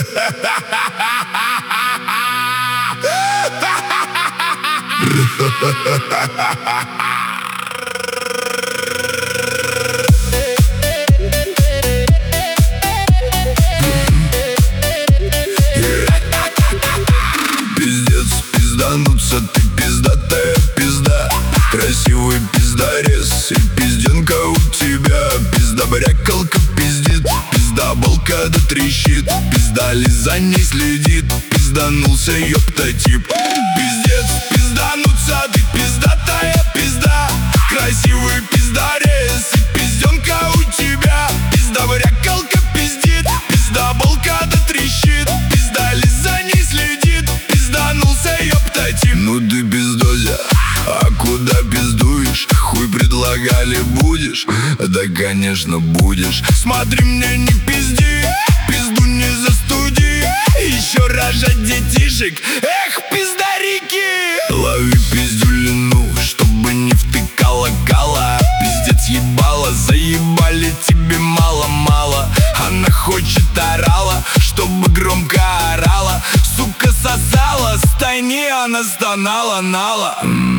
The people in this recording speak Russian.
Пиздец, пиздануться, ты пиздатая пизда. Красивый пиздарез и пизденка у тебя. Пизда-брякалка пиздит, пизда-балка да трещит. Пизда-ли за ней следит, пизданулся, ёпта, тип. Пиздец, пиздануться, ты пиздатая пизда. Красивый пиздарез и пизденка у тебя. Пизда-брякалка пиздит, пизда-балка да трещит. Пизда-ли за ней следит, пизданулся, ёпта, тип. Ну ты пиздося, а куда пиздуешь? Хуй предлагали будешь? Да, конечно, будешь. Смотри, мне не пизди, пизду не застуди. Еще рожать детишек, эх, пиздарики. Лови пиздюлину, чтобы не втыкала кала. Пиздец ебала, заебали тебе мало-мало. Она хочет орала, чтобы громко орала. Сука сосала, с тайны она стонала, нала.